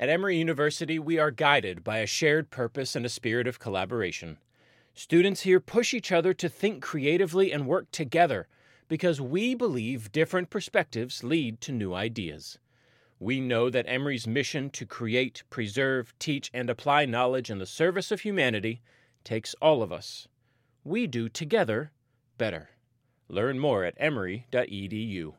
At Emory University, we are guided by a shared purpose and a spirit of collaboration. Students here push each other to think creatively and work together because we believe different perspectives lead to new ideas. We know that Emory's mission to create, preserve, teach, and apply knowledge in the service of humanity takes all of us. We do together better. Learn more at emory.edu.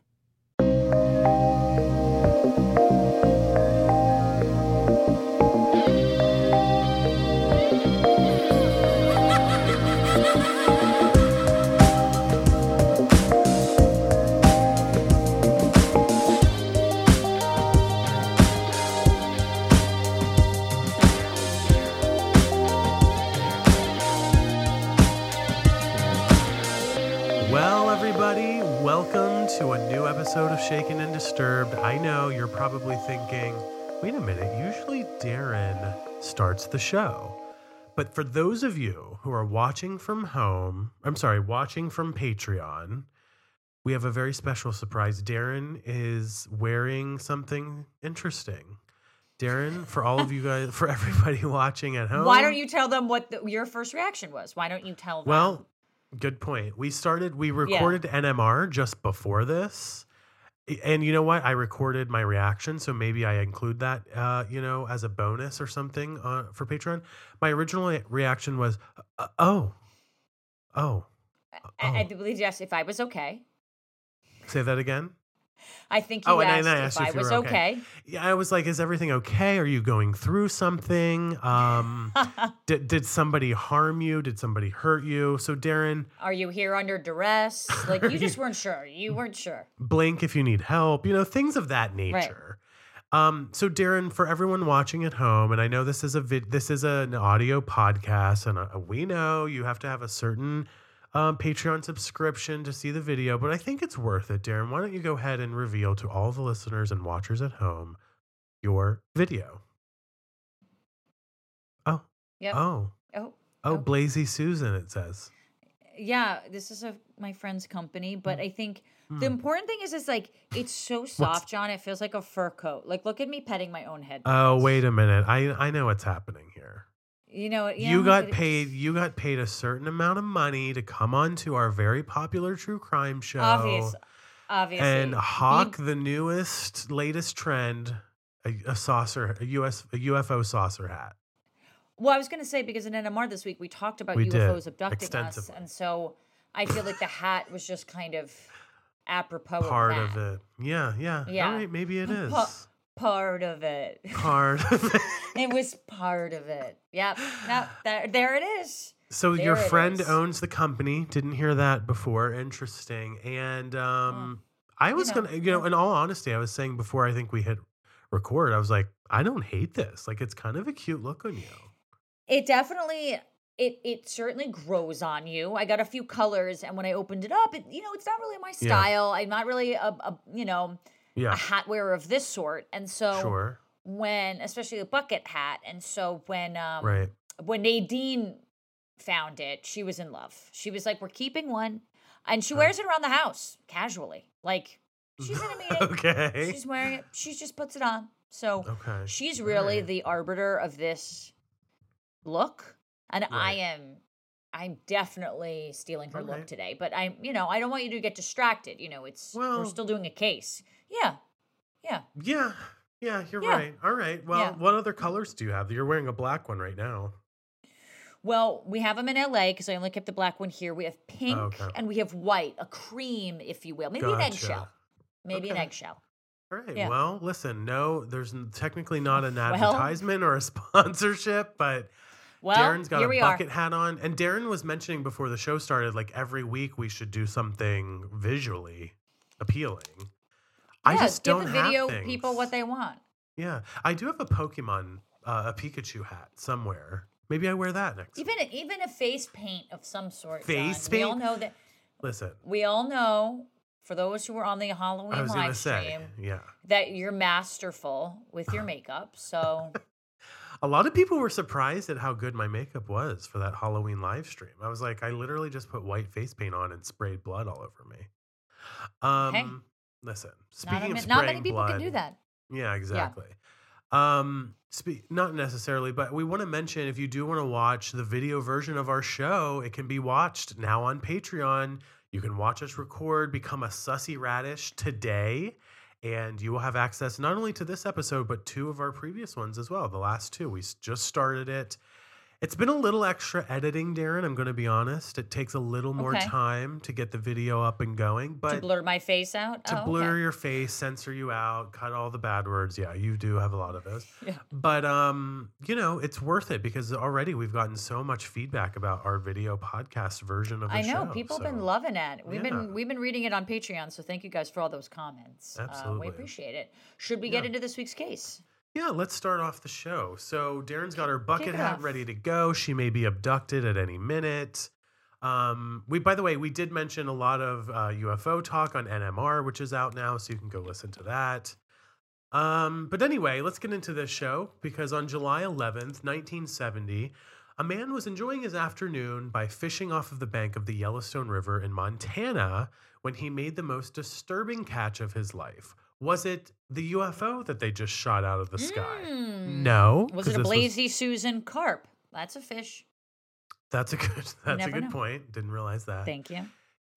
Welcome to a new episode of Shaken and Disturbed. I know you're probably thinking, wait a minute, usually Darren starts the show. But for those of you who are watching from Patreon, we have a very special surprise. Darren is wearing something interesting. Darren, for all of you guys, for everybody watching at home. Why don't you tell them what your first reaction was? Why don't you tell them? Well, good point. We recorded NMR just before this. And you know what? I recorded my reaction, so maybe I include that, as a bonus or something for Patreon. My original reaction was, I believe you asked if I was okay. Say that again? I think you asked and I asked if I was okay. Yeah, I was like, is everything okay? Are you going through something? Did somebody harm you? Did somebody hurt you? So Darren. Are you here under duress? Like, you just weren't sure. You weren't sure. Blink if you need help. Things of that nature. Right. So Darren, for everyone watching at home, and I know this is an audio podcast, and we know you have to have a certain Patreon subscription to see the video, but I think it's worth it, Darren. Why don't you go ahead and reveal to all the listeners and watchers at home your video? Oh. Yep. Oh, Blazy Susan, it says. Yeah, this is my friend's company, but I think the important thing is like, it's so soft, John. It feels like a fur coat. Like, look at me petting my own head. Oh, wait a minute. I know what's happening here. You got paid a certain amount of money to come on to our very popular true crime show. Obviously. And hawk the latest trend, a UFO saucer hat. Well, I was going to say, because in NMR this week, we talked about UFOs abducting us. And so I feel like the hat was just kind of apropos Part of of it. Yeah. All right, maybe it is. Part of it. It was part of it. Yep. Now, there it is. So your friend owns the company. Didn't hear that before. Interesting. And I was going to, in all honesty, I was saying before I think we hit record, I was like, I don't hate this. Like, it's kind of a cute look on you. It definitely, it certainly grows on you. I got a few colors, and when I opened it up, it's not really my style. I'm not really a hat wearer of this sort. And so especially a bucket hat. And so when Nadine found it, she was in love. She was like, we're keeping one. And she wears it around the house casually. Like, she's in a meeting. Okay. She's wearing it. She just puts it on. So she's really the arbiter of this look. And I'm definitely stealing her look today. But I don't want you to get distracted. We're still doing a case. Yeah. You're right. All right. Well, what other colors do you have? You're wearing a black one right now. Well, we have them in LA because I only kept the black one here. We have pink and we have white, a cream, if you will. Maybe an eggshell. Maybe an eggshell. All right. Yeah. Well, listen, there's technically not an advertisement or a sponsorship, but Darren's got a bucket hat on. And Darren was mentioning before the show started, like every week we should do something visually appealing. I just don't have give the video people what they want. Yeah. I do have a Pokemon, a Pikachu hat somewhere. Maybe I wear that next week. Even a face paint of some sort. Face paint? We all know that. Listen. We all know, for those who were on the Halloween live stream, that you're masterful with your makeup. So a lot of people were surprised at how good my makeup was for that Halloween live stream. I was like, I literally just put white face paint on and sprayed blood all over me. Listen, speaking of spraying not many people blood, can do that. Yeah, exactly. Not necessarily, but we want to mention, if you do want to watch the video version of our show, it can be watched now on Patreon. You can watch us record, become a Sussy Radish today, and you will have access not only to this episode, but 2 of our previous ones as well. The last 2, we just started it. It's been a little extra editing, Darren. I'm going to be honest. It takes a little more time to get the video up and going. But to blur my face out? To blur your face, censor you out, cut all the bad words. Yeah, you do have a lot of those. Yeah. But, it's worth it because already we've gotten so much feedback about our video podcast version of the show. I know. People have been loving it. We've been reading it on Patreon, so thank you guys for all those comments. Absolutely. We appreciate it. Should we get into this week's case? Yeah, let's start off the show. So Darren's got her bucket hat ready to go. She may be abducted at any minute. By the way, we did mention a lot of UFO talk on NMR, which is out now, so you can go listen to that. But anyway, let's get into this show, because on July 11th, 1970, a man was enjoying his afternoon by fishing off of the bank of the Yellowstone River in Montana when he made the most disturbing catch of his life. Was it the UFO that they just shot out of the sky? No. Was it a Blazy Susan carp? That's a fish. That's a good point. Didn't realize that. Thank you.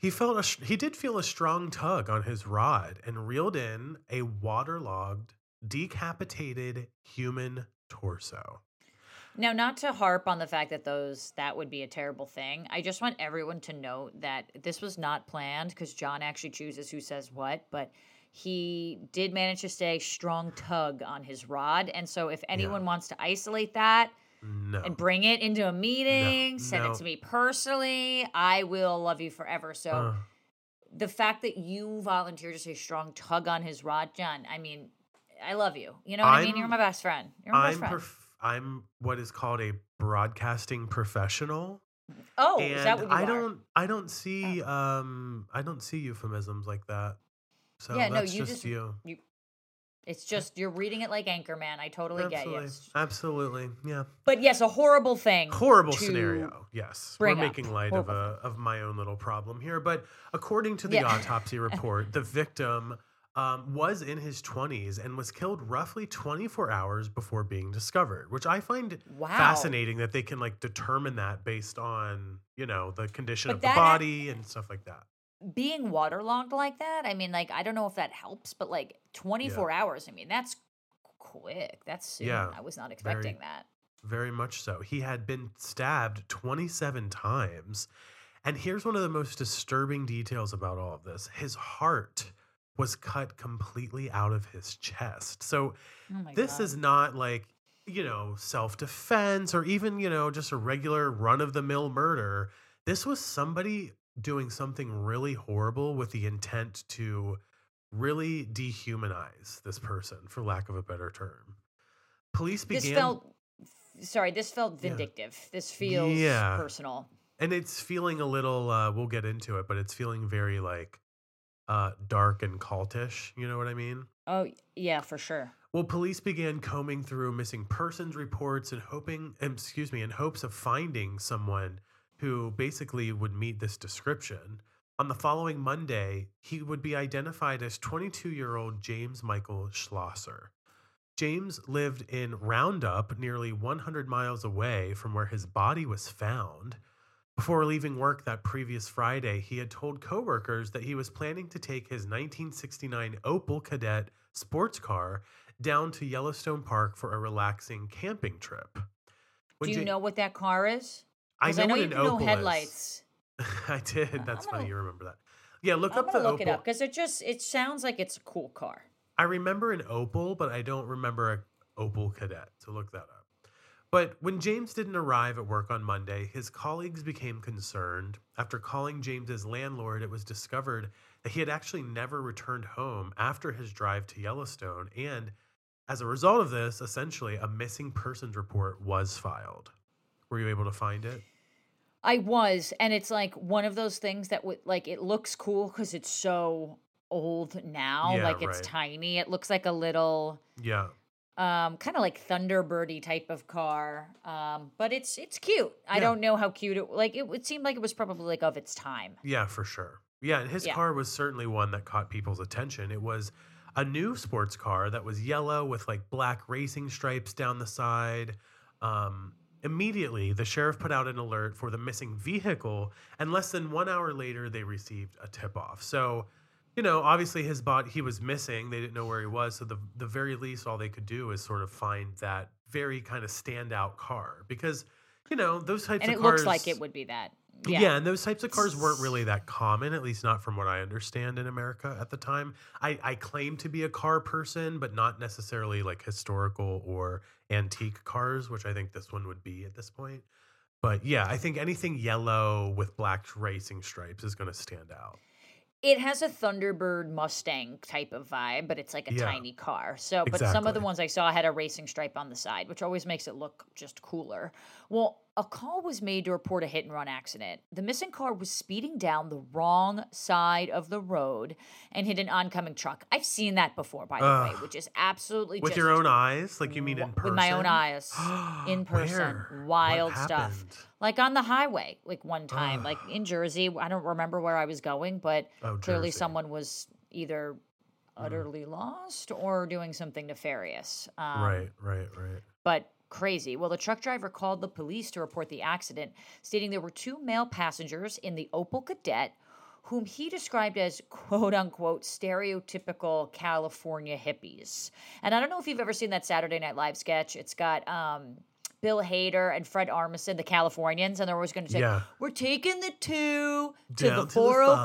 He did feel a strong tug on his rod and reeled in a waterlogged, decapitated human torso. Now, not to harp on the fact that that would be a terrible thing. I just want everyone to note that this was not planned, because John actually chooses who says what, but he did manage to stay strong tug on his rod. And so if anyone wants to isolate that and bring it into a meeting, send it to me personally, I will love you forever. So the fact that you volunteered to say strong tug on his rod, John, I mean, I love you. You know what I mean? You're my best friend. You're my best friend. I'm what is called a broadcasting professional. Oh, is that what you are? I don't see euphemisms like that. So that's just you. It's just you're reading it like Anchorman. I totally get you. Absolutely, yeah. But yes, a horrible thing. Horrible scenario. Yes, we're making light of my own little problem here. But according to the autopsy report, the victim was in his 20s and was killed roughly 24 hours before being discovered, which I find fascinating that they can determine that based on the condition of the body and stuff like that. Being waterlogged like that, I mean, I don't know if that helps, but 24 hours, I mean, that's quick. That's soon. Yeah, I was not expecting that. Very much so. He had been stabbed 27 times. And here's one of the most disturbing details about all of this. His heart was cut completely out of his chest. So this is not self-defense or even, just a regular run-of-the-mill murder. This was somebody doing something really horrible with the intent to really dehumanize this person, for lack of a better term. Police began... This felt vindictive. Yeah. This feels personal. And it's feeling a little, we'll get into it, but it's feeling very dark and cultish. You know what I mean? Oh, yeah, for sure. Well, police began combing through missing persons reports in hopes of finding someone who basically would meet this description. On the following Monday, he would be identified as 22-year-old James Michael Schlosser. James lived in Roundup, nearly 100 miles away from where his body was found. Before leaving work that previous Friday, he had told coworkers that he was planning to take his 1969 Opel Kadett sports car down to Yellowstone Park for a relaxing camping trip. Do you know what that car is? I know you can know headlights. I did. That's funny. You remember that. Yeah, look up the Opel. Look it up because it sounds like it's a cool car. I remember an Opel, but I don't remember an Opel Kadett. So look that up. But when James didn't arrive at work on Monday, his colleagues became concerned. After calling James's landlord, it was discovered that he had actually never returned home after his drive to Yellowstone. And as a result of this, essentially, a missing persons report was filed. Were you able to find it? I was, and it's one of those things that it looks cool because it's so old now. Yeah, it's tiny. It looks like a little kind of like Thunderbirdy type of car. But it's cute. I don't know how cute it seemed like it was probably of its time. Yeah, for sure. Yeah, and his car was certainly one that caught people's attention. It was a new sports car that was yellow with like black racing stripes down the side. Immediately, the sheriff put out an alert for the missing vehicle, and less than 1 hour later, they received a tip-off. So, obviously he was missing. They didn't know where he was. So the very least, all they could do is sort of find that very kind of standout car because, those types of cars. And it looks like it would be that. Yeah, and those types of cars weren't really that common, at least not from what I understand in America at the time. I claim to be a car person, but not necessarily like historical or antique cars, which I think this one would be at this point. But yeah, I think anything yellow with black racing stripes is going to stand out. It has a Thunderbird Mustang type of vibe, but it's like a tiny car. So, but some of the ones I saw had a racing stripe on the side, which always makes it look just cooler. Well, a call was made to report a hit and run accident. The missing car was speeding down the wrong side of the road and hit an oncoming truck. I've seen that before, by the way, which is absolutely with your own eyes? Like you mean in person? With my own eyes. In person. Where? Wild stuff. Like on the highway, like one time, like in Jersey. I don't remember where I was going, but clearly someone was either utterly lost or doing something nefarious. Right. But crazy. Well, the truck driver called the police to report the accident, stating there were 2 male passengers in the Opel Kadett whom he described as quote-unquote stereotypical California hippies. And I don't know if you've ever seen that Saturday Night Live sketch. It's got Bill Hader and Fred Armisen, the Californians, and they're always going to say, we're taking the 2 to down the to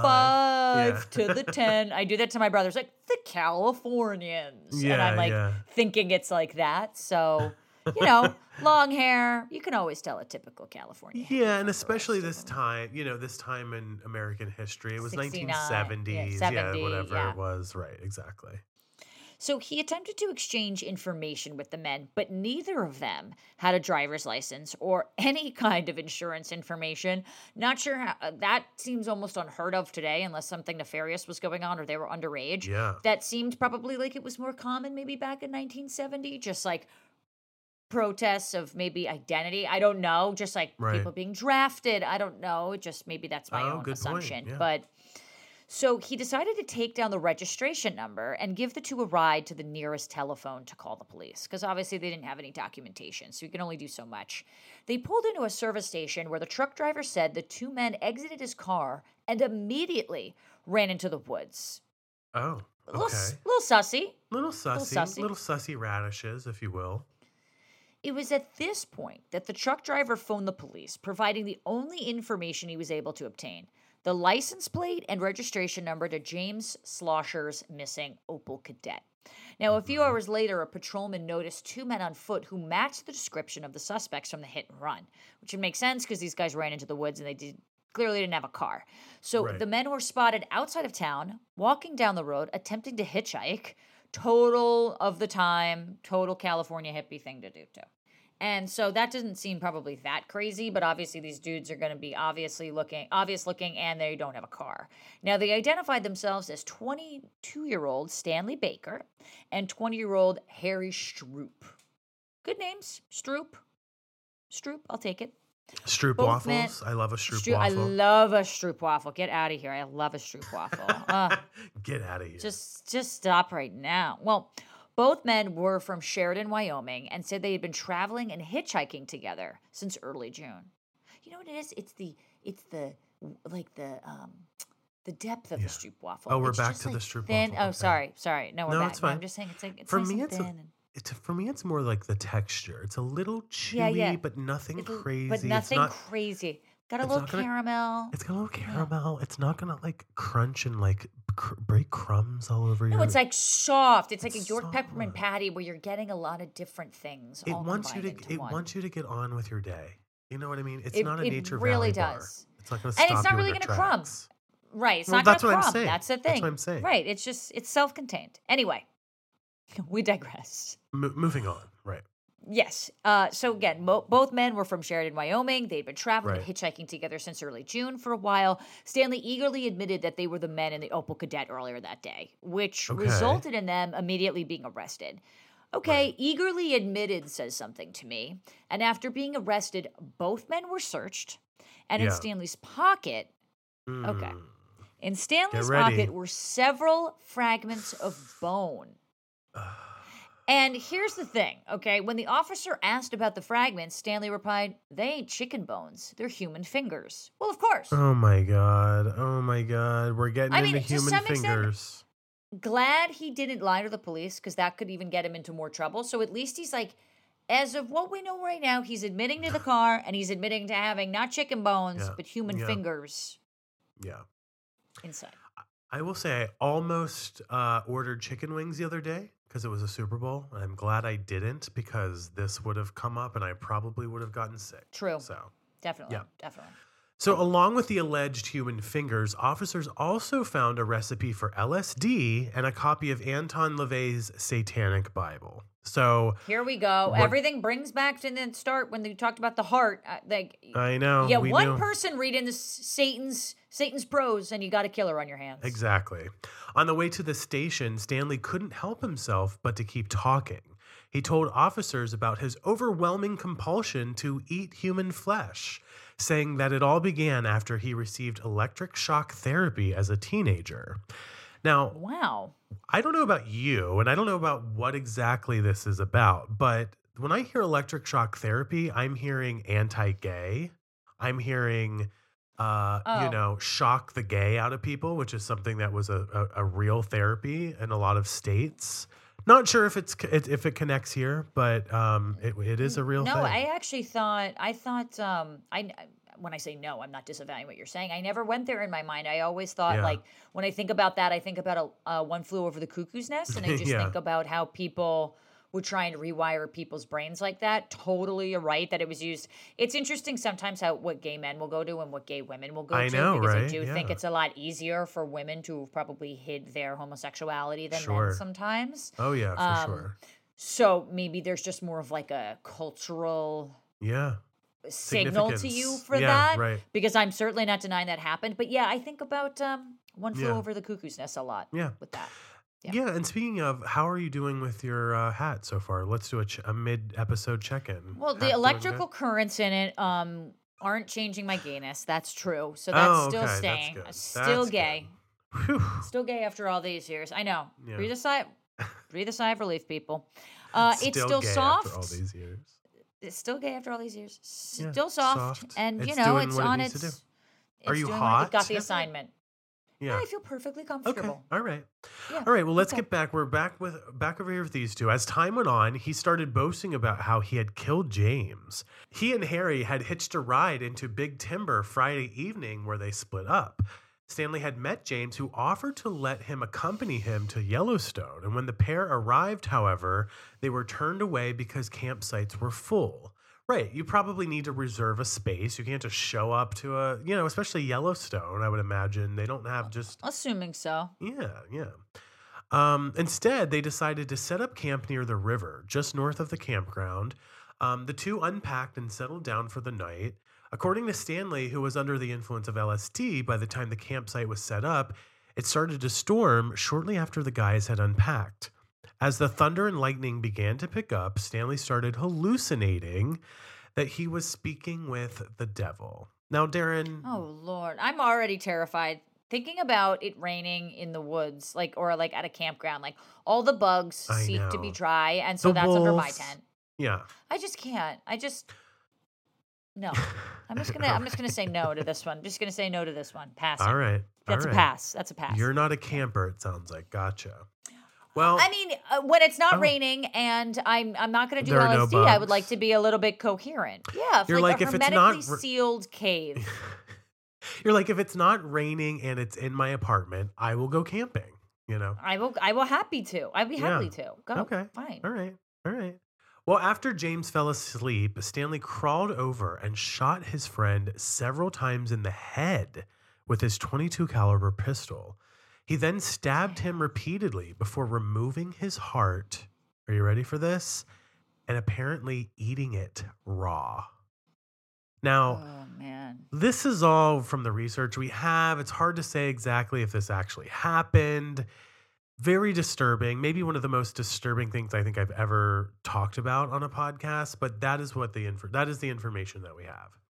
405 to the 10. I do that to my brothers, like, the Californians. And I'm like thinking it's like that. So... long hair. You can always tell a typical California. Yeah, and especially this time, this time in American history. It was 1970s. 70, whatever it was. Right, exactly. So he attempted to exchange information with the men, but neither of them had a driver's license or any kind of insurance information. Not sure how, that seems almost unheard of today, unless something nefarious was going on or they were underage. Yeah. That seemed probably like it was more common maybe back in 1970, just like protests of maybe identity. I don't know. Just like people being drafted. I don't know. Just maybe that's my own assumption. Yeah. But so he decided to take down the registration number and give the 2 a ride to the nearest telephone to call the police. Because obviously they didn't have any documentation. So you can only do so much. They pulled into a service station where the truck driver said the 2 men exited his car and immediately ran into the woods. Oh, okay. Little sussy. Little sussy radishes, if you will. It was at this point that the truck driver phoned the police, providing the only information he was able to obtain: the license plate and registration number to James Slosher's missing Opel Kadett. Now, a few hours later, a patrolman noticed 2 men on foot who matched the description of the suspects from the hit and run, which would make sense because these guys ran into the woods and they clearly didn't have a car. So the men were spotted outside of town, walking down the road, attempting to hitchhike. Total California hippie thing to do too. And so that doesn't seem probably that crazy, but obviously these dudes are going to be obvious looking, and they don't have a car. Now, they identified themselves as 22-year-old Stanley Baker and 20-year-old Harry Stroop. Good names. Stroop, I'll take it. Stroop waffles. I love a Stroop waffle. I love a Stroop waffle. Get out of here. I love a Stroop waffle. Get out of here. Just stop right now. Well, both men were from Sheridan, Wyoming, and said they had been traveling and hitchhiking together since early June. You know what it is? It's the depth of the Stroop waffle. Oh, we're back to the Stroop waffle. Oh, sorry. No, we're back. It's fine. I'm just saying it's for nice me. For me, it's more like the texture. It's a little chewy, but nothing crazy. But nothing crazy. Got a little caramel. It's got a little caramel. It's not gonna like crunch and like break crumbs all over you. No, it's like soft. It's like a York peppermint patty where you're getting a lot of different things. It wants you to get on with your day. You know what I mean? It's not a Nature really Valley does. Bar. It's not going to stop you. And it's not really going to crumb. Right. It's not going to crumb. That's the thing. That's what I'm saying. Right. It's self-contained. Anyway, we digress. Moving on. Right. Yes. So again, both men were from Sheridan, Wyoming. They'd been traveling and hitchhiking together since early June for a while. Stanley eagerly admitted that they were the men in the Opel Kadett earlier that day, which resulted in them immediately being arrested. Okay, eagerly admitted says something to me. And after being arrested, both men were searched. And in Stanley's pocket, In Stanley's pocket were several fragments of bone. And here's the thing, okay? When the officer asked about the fragments, Stanley replied, "They ain't chicken bones. They're human fingers." Well, of course. Oh, my God. We're getting into human fingers. Glad he didn't lie to the police because that could even get him into more trouble. So at least he's like, as of what we know right now, he's admitting to the car and he's admitting to having not chicken bones, but human fingers. Yeah. Inside. I will say I almost ordered chicken wings the other day because it was a Super Bowl. I'm glad I didn't because this would have come up and I probably would have gotten sick. True. So definitely. So along with the alleged human fingers, officers also found a recipe for LSD and a copy of Anton LaVey's Satanic Bible. So here we go. Everything brings back to the start when they talked about the heart. I know. Yeah, one person reading Satan's prose, and you got a killer on your hands. Exactly. On the way to the station, Stanley couldn't help himself but to keep talking. He told officers about his overwhelming compulsion to eat human flesh, saying that it all began after he received electric shock therapy as a teenager. Now, wow. I don't know about you, and I don't know about what exactly this is about, but when I hear electric shock therapy, I'm hearing anti-gay. I'm hearing, shock the gay out of people, which is something that was a real therapy in a lot of states. Not sure if it connects here, but it is a real thing. No, I actually thought when I say no, I'm not disavowing what you're saying. I never went there in my mind. I always thought, like, when I think about that, I think about One Flew Over the Cuckoo's Nest, and I just think about how people were trying to rewire people's brains like that. Totally, you're right that it was used. It's interesting sometimes what gay men will go to and what gay women will go to. Because I do think it's a lot easier for women to have probably hid their homosexuality than men sometimes. Oh, yeah, for sure. So maybe there's just more of like a cultural signal to you for that. Right. Because I'm certainly not denying that happened. But yeah, I think about One Flew Over the Cuckoo's Nest a lot with that. Yeah, and speaking of, how are you doing with your hat so far? Let's do a mid-episode check-in. Well, the electrical currents in it aren't changing my gayness. That's true. So that's still staying. Still gay. Still gay after all these years. I know. Yeah. Breathe a sigh of relief, people. It's still soft. After all these years. It's still gay after all these years. Still soft. And, it's on its... Are you hot? It got the assignment. Yeah, I feel perfectly comfortable. Okay. All right. Yeah. All right. Well, let's get back. We're back over here with these two. As time went on, he started boasting about how he had killed James. He and Harry had hitched a ride into Big Timber Friday evening where they split up. Stanley had met James, who offered to let him accompany him to Yellowstone. And when the pair arrived, however, they were turned away because campsites were full. Right. You probably need to reserve a space. You can't just show up to especially Yellowstone, I would imagine. They don't have just... Assuming so. Yeah. Instead, they decided to set up camp near the river, just north of the campground. The two unpacked and settled down for the night. According to Stanley, who was under the influence of LSD by the time the campsite was set up, it started to storm shortly after the guys had unpacked. As the thunder and lightning began to pick up, Stanley started hallucinating that he was speaking with the devil. Now, Darren... Oh, Lord. I'm already terrified. Thinking about it raining in the woods, or at a campground, all the bugs seek to be dry, and so that's under my tent. Yeah. I just can't. No. I'm just gonna say no to this one. I'm just gonna say no to this one. Passing. All right. That's a pass. That's a pass. You're not a camper, it sounds like. Gotcha. Well, I mean, when it's not raining and I'm not going to do LSD, I would like to be a little bit coherent. Yeah, you're like a if it's not sealed cave. You're like, if it's not raining and it's in my apartment, I will go camping. I will happy to. I'd be happy to go. Okay, fine. All right. Well, after James fell asleep, Stanley crawled over and shot his friend several times in the head with his .22 caliber pistol. He then stabbed him repeatedly before removing his heart. Are you ready for this? And apparently eating it raw. Now, this is all from the research we have. It's hard to say exactly if this actually happened. Very disturbing. Maybe one of the most disturbing things I think I've ever talked about on a podcast, but that is the information that we have.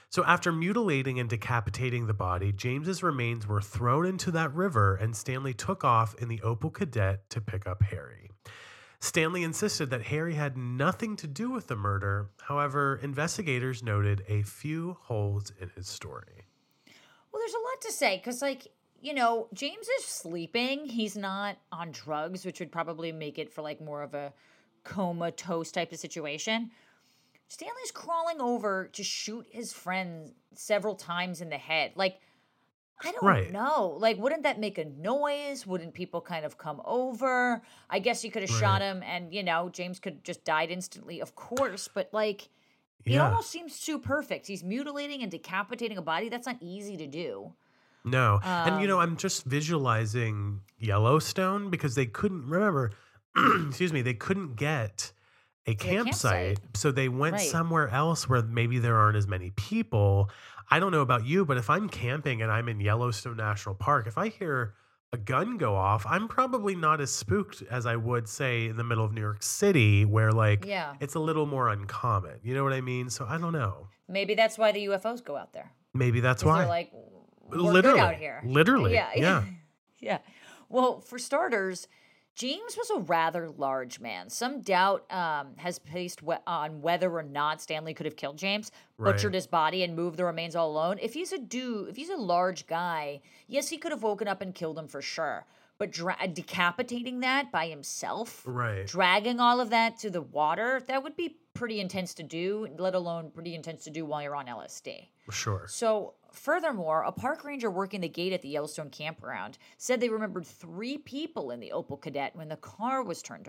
So after mutilating and decapitating the body, James's remains were thrown into that river, and Stanley took off in the Opel Kadett to pick up Harry. Stanley insisted that Harry had nothing to do with the murder. However, investigators noted a few holes in his story. Well, there's a lot to say because, James is sleeping. He's not on drugs, which would probably make it for more of a comatose type of situation. Stanley's crawling over to shoot his friend several times in the head. I don't know. Wouldn't that make a noise? Wouldn't people kind of come over? I guess you could have shot him and, James could have just died instantly, of course. But, it almost seems too perfect. He's mutilating and decapitating a body. That's not easy to do. No. And, I'm just visualizing Yellowstone because they couldn't, remember, they couldn't get a campsite. So they went somewhere else where maybe there aren't as many people. I don't know about you, but if I'm camping and I'm in Yellowstone National Park, if I hear a gun go off, I'm probably not as spooked as I would say in the middle of New York City where it's a little more uncommon. You know what I mean? So I don't know. Maybe that's why the UFOs go out there. Maybe that's why. They're we're literally good out here. Literally. Yeah. Yeah. Well, for starters, James was a rather large man. Some doubt has placed on whether or not Stanley could have killed James, butchered his body, and moved the remains all alone. If he's a large guy, yes, he could have woken up and killed him for sure. But decapitating that by himself, dragging all of that to the water, that would be pretty intense to do, let alone pretty intense to do while you're on LSD. Sure. So, furthermore, a park ranger working the gate at the Yellowstone campground said they remembered 3 people in the Opel Kadett when the car was turned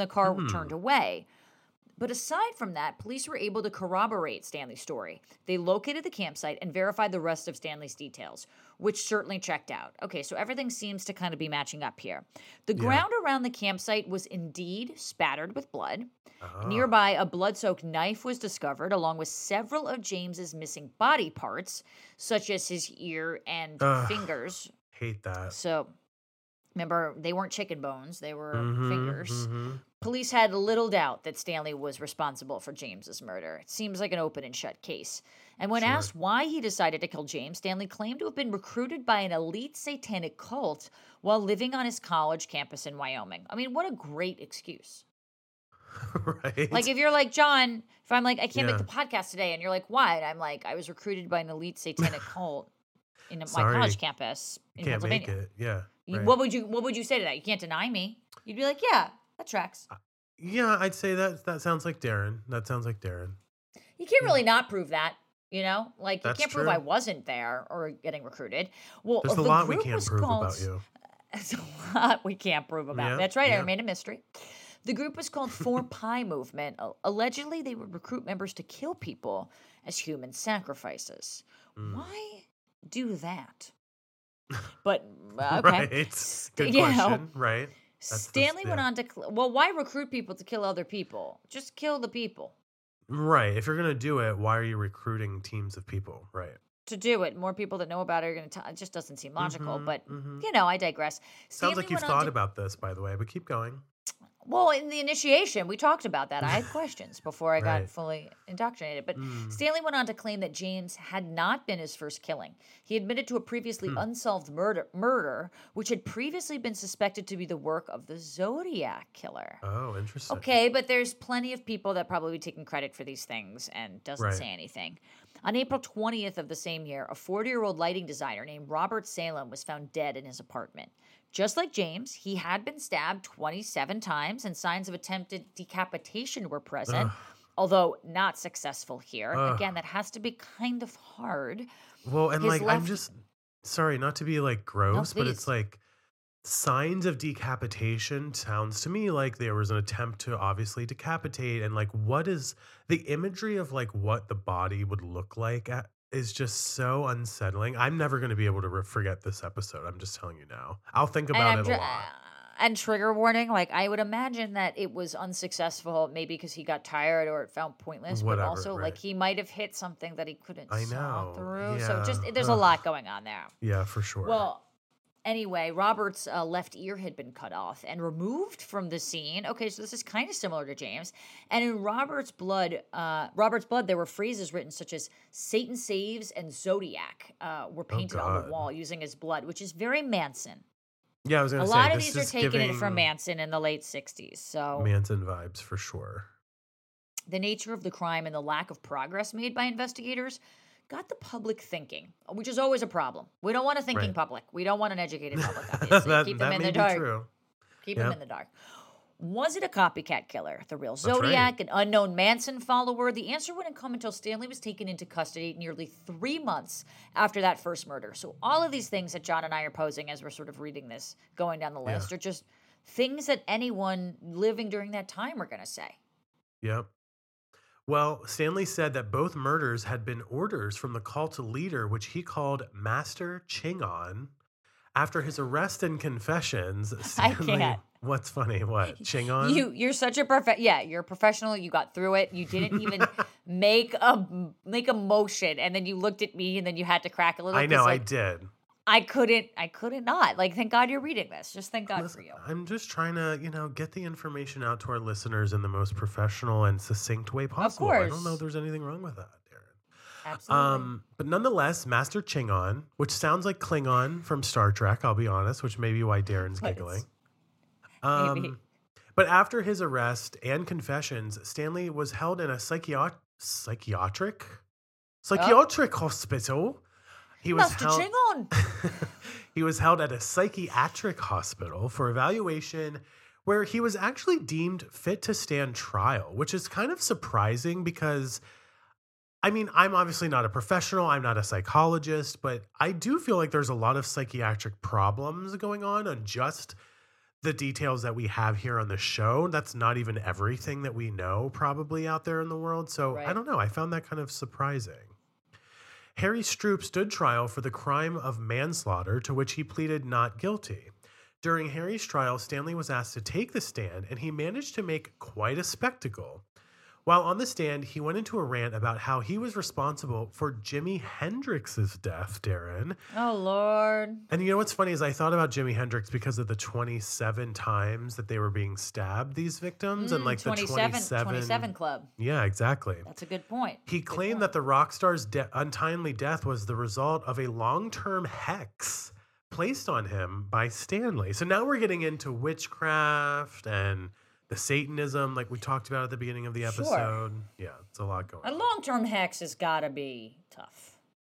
away. But aside from that, police were able to corroborate Stanley's story. They located the campsite and verified the rest of Stanley's details, which certainly checked out. Okay, so everything seems to kind of be matching up here. The ground around the campsite was indeed spattered with blood. Nearby, a blood-soaked knife was discovered, along with several of James's missing body parts, such as his ear and fingers. Hate that. So, remember, they weren't chicken bones, they were fingers. Police had little doubt that Stanley was responsible for James's murder. It seems like an open and shut case. And when asked why he decided to kill James, Stanley claimed to have been recruited by an elite satanic cult while living on his college campus in Wyoming. I mean, what a great excuse. Right. If you're John, if I'm I can't make the podcast today, and you're why? And I'm I was recruited by an elite satanic cult in my college campus in Can't Pennsylvania. make it. Yeah. Right. What would you say to that? You can't deny me. You'd be yeah, that tracks. Yeah, I'd say that sounds like Darren. That sounds like Darren. You can't really not prove that, you That's can't true. prove I wasn't there or getting recruited. Well, there's a lot we can't prove about you. There's a lot we can't prove about. That's right. I remain a mystery. The group was called 4Pi Movement. Allegedly, they would recruit members to kill people as human sacrifices. Why do that? But, okay. Right. Good question. Right. Stanley went on to, why recruit people to kill other people? Just kill the people. Right. If you're going to do it, why are you recruiting teams of people? Right. To do it, more people that know about it are going to it just doesn't seem logical, but, I digress. Sounds like you've thought about this, by the way, but keep going. Well, in the initiation, we talked about that. I had questions before I got fully indoctrinated. But Stanley went on to claim that James had not been his first killing. He admitted to a previously unsolved murder, which had previously been suspected to be the work of the Zodiac killer. Oh, interesting. Okay, but there's plenty of people that probably taking credit for these things and doesn't say anything. On April 20th of the same year, a 40-year-old lighting designer named Robert Salem was found dead in his apartment. Just like James, he had been stabbed 27 times and signs of attempted decapitation were present, although not successful here. Again, that has to be kind of hard. Well, and I'm just sorry not to be gross, but it's signs of decapitation sounds to me like there was an attempt to obviously decapitate, and what is the imagery of what the body would look like is just so unsettling. I'm never going to be able to forget this episode. I'm just telling you now. I'll think about it a lot. And trigger warning, I would imagine that it was unsuccessful, maybe because he got tired or it felt pointless, but also he might have hit something that he couldn't saw through. Yeah. So just there's a lot going on there. Yeah, for sure. Well, Anyway, Robert's left ear had been cut off and removed from the scene. Okay, so this is kind of similar to James. And in Robert's blood, there were phrases written such as "Satan saves" and "Zodiac" were painted on the wall using his blood, which is very Manson. Yeah, I was going to say a lot of these are taken in from Manson in the late '60s. So Manson vibes for sure. The nature of the crime and the lack of progress made by investigators got the public thinking, which is always a problem. We don't want a thinking public. We don't want an educated public, obviously. Keep them in the dark. True. Keep them in the dark. Was it a copycat killer, the real Zodiac, an unknown Manson follower? The answer wouldn't come until Stanley was taken into custody nearly 3 months after that first murder. So all of these things that John and I are posing as we're sort of reading this, going down the list, are just things that anyone living during that time are going to say. Yep. Well, Stanley said that both murders had been orders from the cult leader, which he called Master Chingon. After his arrest and confessions, Stanley... I can't. What's funny? What? Chingon? You're such a you're a professional. You got through it. You didn't even make a motion, and then you looked at me, and then you had to crack a little. I know, I did. I couldn't not. Like, thank God you're reading this. Just thank God for you. I'm just trying to, get the information out to our listeners in the most professional and succinct way possible. Of course. I don't know if there's anything wrong with that, Darren. Absolutely. But nonetheless, Master Chingon, which sounds like Klingon from Star Trek, I'll be honest, which may be why Darren's giggling. Maybe. But after his arrest and confessions, Stanley was held in a psychiatric hospital. He was held, he was held at a psychiatric hospital for evaluation where he was actually deemed fit to stand trial, which is kind of surprising because, I'm obviously not a professional. I'm not a psychologist, but I do feel like there's a lot of psychiatric problems going on just the details that we have here on the show. That's not even everything that we know probably out there in the world. So I don't know. I found that kind of surprising. Harry Stroop stood trial for the crime of manslaughter, to which he pleaded not guilty. During Harry's trial, Stanley was asked to take the stand, and he managed to make quite a spectacle. While on the stand, he went into a rant about how he was responsible for Jimi Hendrix's death, Darren. Oh, Lord. And you know what's funny is I thought about Jimi Hendrix because of the 27 times that they were being stabbed, these victims, and like 27 Club. Yeah, exactly. That's a good point. He claimed that the rock star's untimely death was the result of a long-term hex placed on him by Stanley. So now we're getting into witchcraft and the Satanism, like we talked about at the beginning of the episode. Sure. Yeah, it's a lot going on. A long-term hex has got to be tough.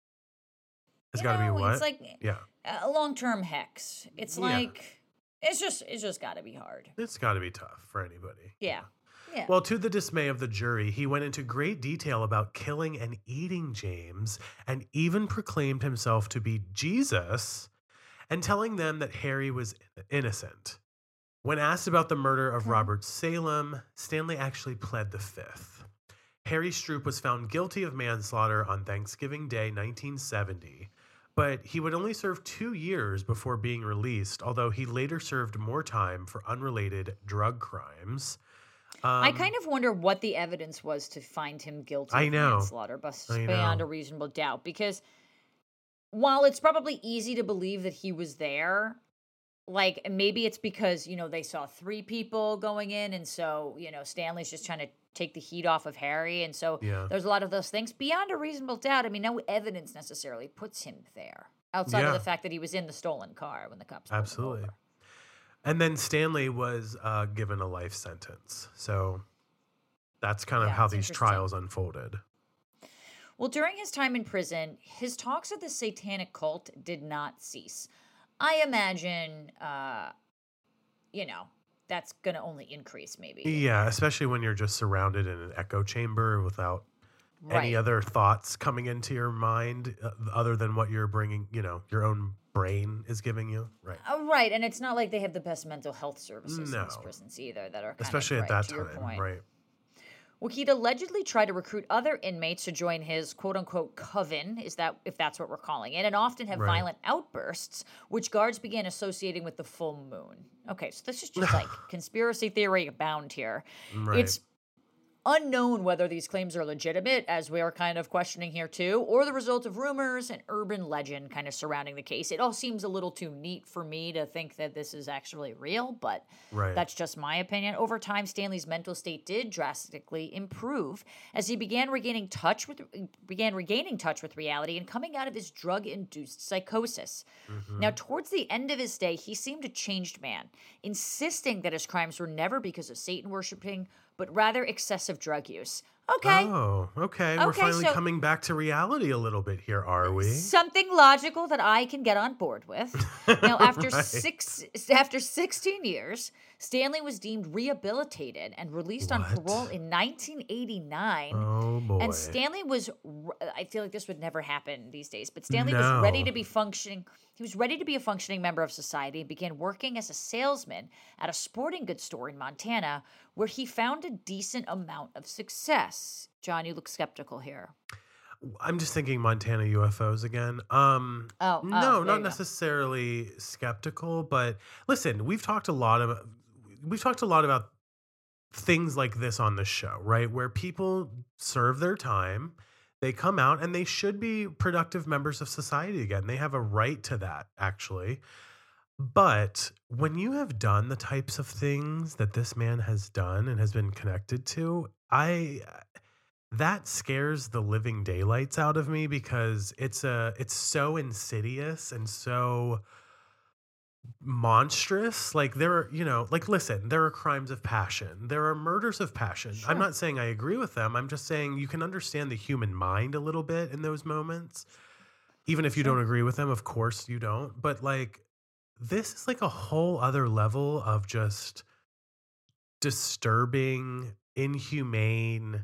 It's got to be what? It's like a long-term hex. It's like, it's just got to be hard. It's got to be tough for anybody. Yeah. Yeah. Well, to the dismay of the jury, he went into great detail about killing and eating James and even proclaimed himself to be Jesus and telling them that Harry was innocent. When asked about the murder of Robert Salem, Stanley actually pled the fifth. Harry Stroop was found guilty of manslaughter on Thanksgiving Day, 1970, but he would only serve 2 years before being released, although he later served more time for unrelated drug crimes. I kind of wonder what the evidence was to find him guilty of manslaughter beyond a reasonable doubt, because while it's probably easy to believe that he was there, like, maybe it's because, they saw 3 people going in, and so, Stanley's just trying to take the heat off of Harry, and so there's a lot of those things. Beyond a reasonable doubt, no evidence necessarily puts him there, outside of the fact that he was in the stolen car when the cops pulled him over. And then Stanley was given a life sentence, so that's kind of how these trials unfolded. Well, during his time in prison, his talks of the satanic cult did not cease. I imagine, that's going to only increase maybe. Yeah, especially when you're just surrounded in an echo chamber without any other thoughts coming into your mind other than what you're bringing, your own brain is giving you. Right. Right. And it's not like they have the best mental health services in these prisons either that are kind especially of, at that time. Right. Well, he'd allegedly tried to recruit other inmates to join his quote-unquote coven, if that's what we're calling it, and often have violent outbursts, which guards began associating with the full moon. Okay, so this is just like conspiracy theory abound here. Right. Unknown whether these claims are legitimate, as we are kind of questioning here too, or the result of rumors and urban legend kind of surrounding the case. It all seems a little too neat for me to think that this is actually real, but that's just my opinion. Over time, Stanley's mental state did drastically improve as he began regaining touch with reality and coming out of his drug-induced psychosis. Now, towards the end of his stay, he seemed a changed man, insisting that his crimes were never because of Satan worshiping, but rather excessive drug use. Okay. Oh, okay. We're finally coming back to reality a little bit here, are we? Something logical that I can get on board with. Now, after 16 years, Stanley was deemed rehabilitated and released on parole in 1989. Oh, boy. And Stanley was, I feel like this would never happen these days, but Stanley was ready to be functioning. He was ready to be a functioning member of society and began working as a salesman at a sporting goods store in Montana, where he found a decent amount of success. John, you look skeptical here. I'm just thinking Montana UFOs again. No, not necessarily skeptical, but listen, we've talked a lot about things like this on the show, right? Where people serve their time, they come out, and they should be productive members of society again. They have a right to that, actually. But when you have done the types of things that this man has done and has been connected to, that scares the living daylights out of me, because it's so insidious and so monstrous. Like, there are, listen, there are crimes of passion. There are murders of passion. Sure. I'm not saying I agree with them. I'm just saying you can understand the human mind a little bit in those moments. Even if you don't agree with them, of course you don't. But like, this is like a whole other level of just disturbing, inhumane,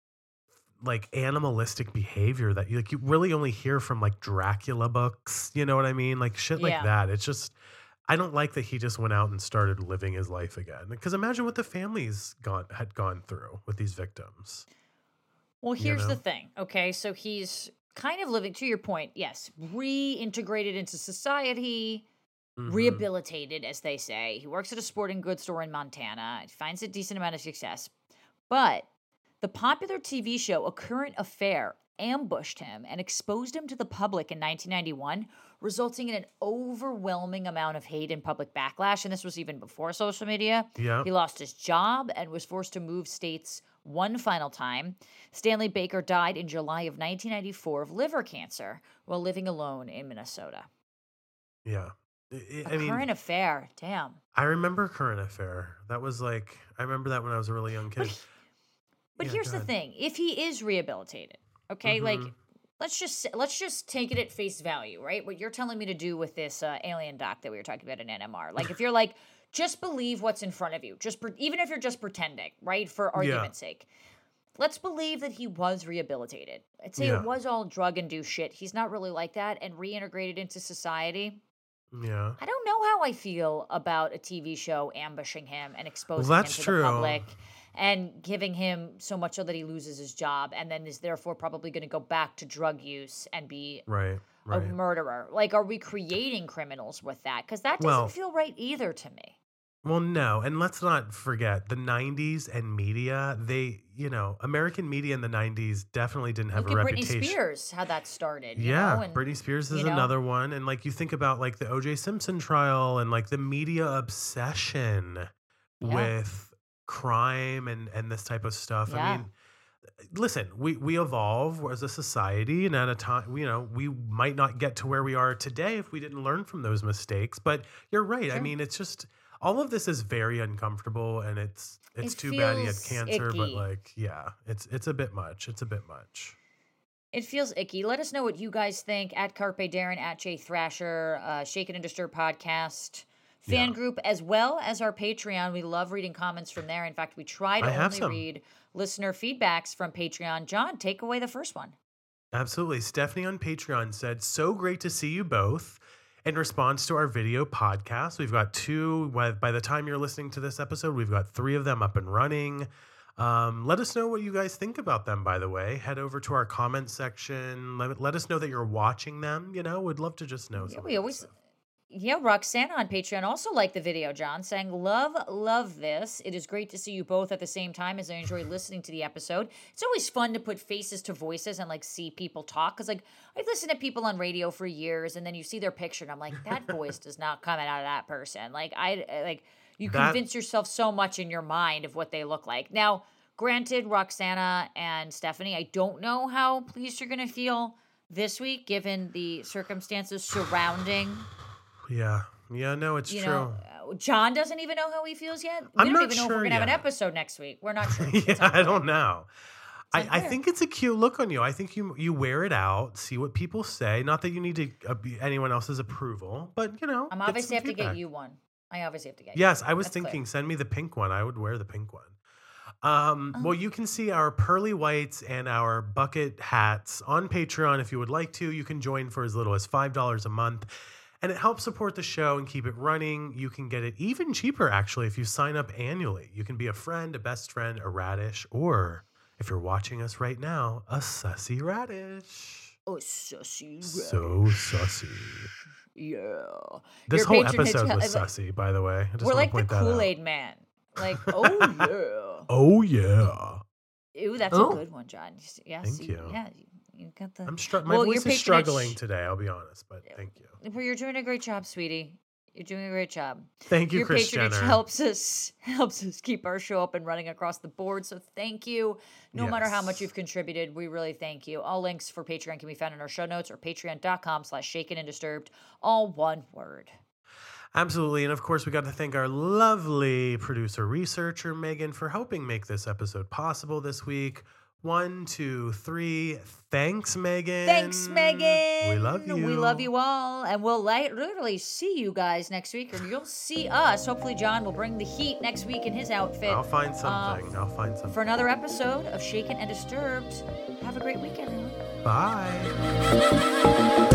like animalistic behavior that you really only hear from like Dracula books. You know what I mean? Like shit like that. It's just, I don't like that he just went out and started living his life again. Because imagine what the families had gone through with these victims. Well, here's the thing. Okay, so he's kind of living, to your point, yes, reintegrated into society, rehabilitated, as they say. He works at a sporting goods store in Montana. He finds a decent amount of success. But the popular TV show A Current Affair ambushed him and exposed him to the public in 1991, resulting in an overwhelming amount of hate and public backlash. And this was even before social media. Yeah. He lost his job and was forced to move states one final time. Stanley Baker died in July of 1994 of liver cancer while living alone in Minnesota. Yeah. Current Affair. Damn. I remember Current Affair. That was like, I remember that when I was a really young kid. But here's the thing. If he is rehabilitated, okay, like, let's just take it at face value, right? What you're telling me to do with this alien doc that we were talking about in NMR. Like, if you're like, just believe what's in front of you, even if you're just pretending, right, for argument's sake. Let's believe that he was rehabilitated. I'd say it was all drug-induced shit. He's not really like that and reintegrated into society. Yeah. I don't know how I feel about a TV show ambushing him and exposing him to the public and giving him so much so that he loses his job and then is therefore probably going to go back to drug use and be a murderer. Like, are we creating criminals with that? Because that doesn't feel right either to me. Well, no. And let's not forget the 90s and media. American media in the 90s definitely didn't have a reputation. Britney Spears, how that started. Britney Spears is another one. And like, you think about like the O.J. Simpson trial and like the media obsession with crime and this type of stuff. Yeah. I mean, listen, we evolve as a society, and at a time, we might not get to where we are today if we didn't learn from those mistakes. But you're right. Sure. I mean, it's just, all of this is very uncomfortable, and it's too bad he had cancer, icky. But like, it's a bit much. It's a bit much. It feels icky. Let us know what you guys think at Carpe Darren, at Jay Thrasher, Shaken and Disturbed podcast fan group, as well as our Patreon. We love reading comments from there. In fact, we try to only read listener feedbacks from Patreon. John, take away the first one. Absolutely. Stephanie on Patreon said, "So great to see you both." In response to our video podcast, we've got 2. By the time you're listening to this episode, we've got 3 of them up and running. Let us know what you guys think about them, by the way. Head over to our comment section. Let us know that you're watching them. We'd love to just know. We always... Yeah, Roxana on Patreon also liked the video, John, saying, love this. It is great to see you both at the same time as I enjoy listening to the episode. It's always fun to put faces to voices and like see people talk. Because like I've listened to people on radio for years and then you see their picture and I'm like, that voice does not come out of that person. Like you convince yourself so much in your mind of what they look like. Now, granted, Roxana and Stephanie, I don't know how pleased you're going to feel this week given the circumstances surrounding... Yeah, no, it's true. John doesn't even know how he feels yet. We don't even know if we're going to have an episode next week. We're not sure. I don't know. I think it's a cute look on you. I think you wear it out, see what people say. Not that you need to anyone else's approval, but I'm obviously have to get you one. I obviously have to get you. Yes, I was thinking, send me the pink one. I would wear the pink one. Well, you can see our pearly whites and our bucket hats on Patreon if you would like to. You can join for as little as $5 a month. And it helps support the show and keep it running. You can get it even cheaper, actually, if you sign up annually. You can be a friend, a best friend, a radish, or if you're watching us right now, a sussy radish. Oh, sussy radish. So sussy. Yeah. This whole episode was sussy, by the way. We're like the Kool-Aid Man. Like, oh, yeah. Oh, yeah. Ooh, that's a good one, John. Yeah, Thank you. Yeah. You got the. My voice is struggling today. I'll be honest, but thank you. Well, you're doing a great job, sweetie. You're doing a great job. Thank you, Your Kris patronage Jenner. helps us keep our show up and running across the board. So thank you. No matter how much you've contributed, we really thank you. All links for Patreon can be found in our show notes or patreon.com/shakenanddisturbed. All one word. Absolutely. And of course, we got to thank our lovely producer researcher, Megan, for helping make this episode possible this week. 1, 2, 3. Thanks, Megan. Thanks, Megan. We love you. We love you all. And we'll literally see you guys next week, or you'll see us. Hopefully, John will bring the heat next week in his outfit. I'll find something. For another episode of Shaken and Disturbed. Have a great week, everyone. Bye.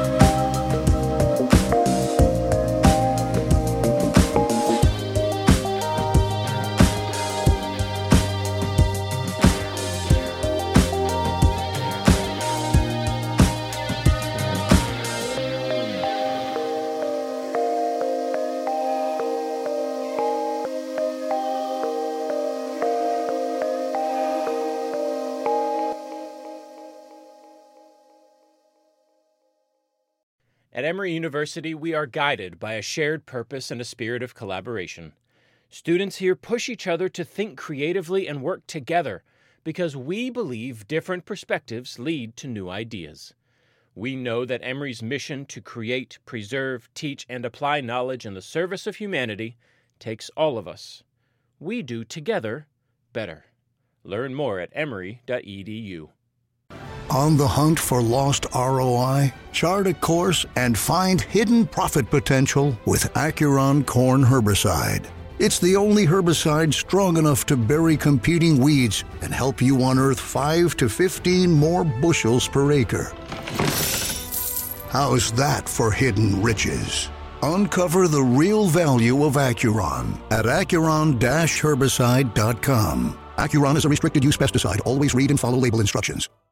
At Emory University, we are guided by a shared purpose and a spirit of collaboration. Students here push each other to think creatively and work together because we believe different perspectives lead to new ideas. We know that Emory's mission to create, preserve, teach, and apply knowledge in the service of humanity takes all of us. We do together better. Learn more at emory.edu. On the hunt for lost ROI? Chart a course and find hidden profit potential with Acuron Corn Herbicide. It's the only herbicide strong enough to bury competing weeds and help you unearth 5 to 15 more bushels per acre. How's that for hidden riches? Uncover the real value of Acuron at Acuron-herbicide.com. Acuron is a restricted-use pesticide. Always read and follow label instructions.